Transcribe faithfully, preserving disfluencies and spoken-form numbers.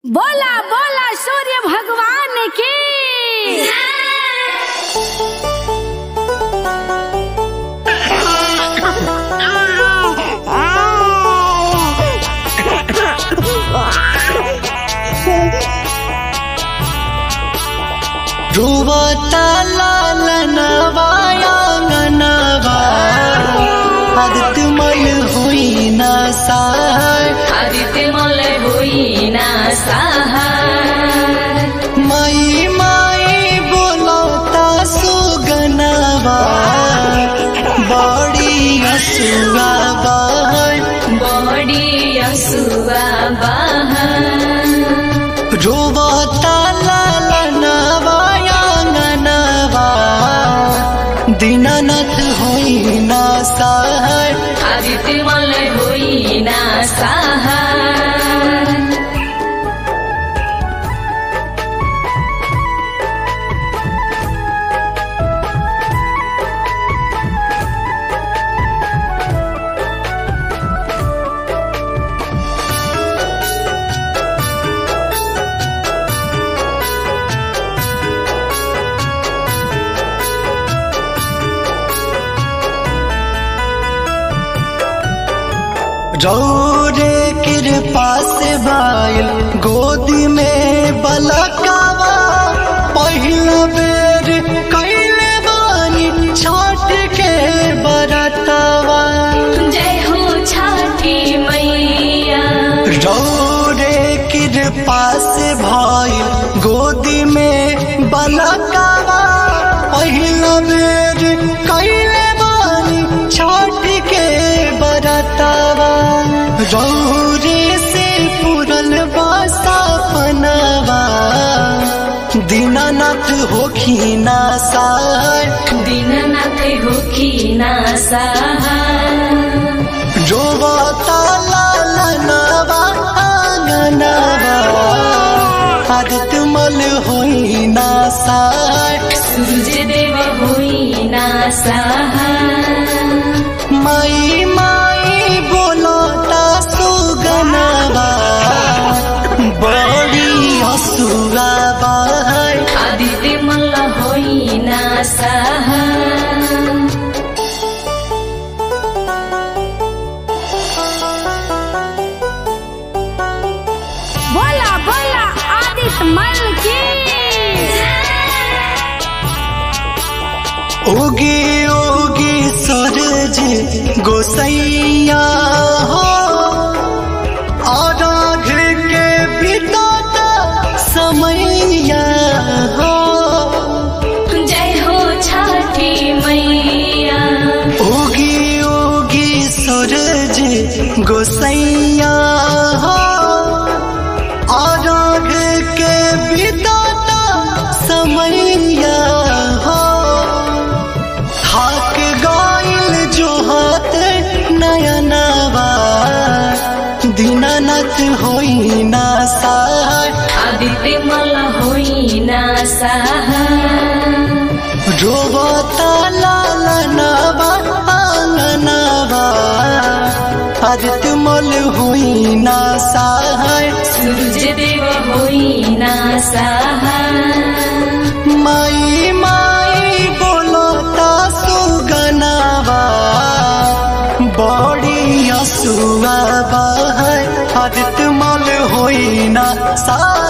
बोला बोला सूर्य भगवान की। रुवता लालनवा आंगनवा आदित्यमल हुई ना सहार आदित्यमल हुई ना सहार माई माई बोलता सुगनवा बड़ी हसुआ बहर बड़ी हसुआ बहर रुवता लालनवा आंगनवा दीनानाथ हुई ना सहार आदित्यमल हुई ना सहार रौरे कृपा से भाईल गोदी में बलकावा पहिला बेर कैले बानी छठ के बरतवा जय हो छठी मैया रौरे कृपा से भाईल गोदी में बलकावा पहिला बेर कैले बानी छठ के बरतवा रौरे से पूरल बासा पनवा दीनानाथ होखी ना सहार दीनानाथ होखी ना सहार रोवता लालनवा आंगनवा आदित्यमल होई ना सहार सूर्य देव हुई ना सहार माई माई बोलता सुगनवा बड़ी हसुआ बहर आदित्यमल हुई ना सहार बोला बोला आदित्यमल की। ओगे ओगे सूरज गोसैया हो आराध के बिताता समैया हो जय हो छठी मैया ओगे ओगे सूरज गोसैया हो आराध के बिताता समैया हो थाक गाइल जो हाथ नयनवा दीनानाथ होई ना सहार आदित्यमल हुई ना सहार रोवता लालनवा आंगनवा आदित्यमल हुई ना सहार सूर्य देव हुई ना सहार माई माई बोलता सुगनवा बड़ी हसुआ बहर आदित्यमल होई ना सहार।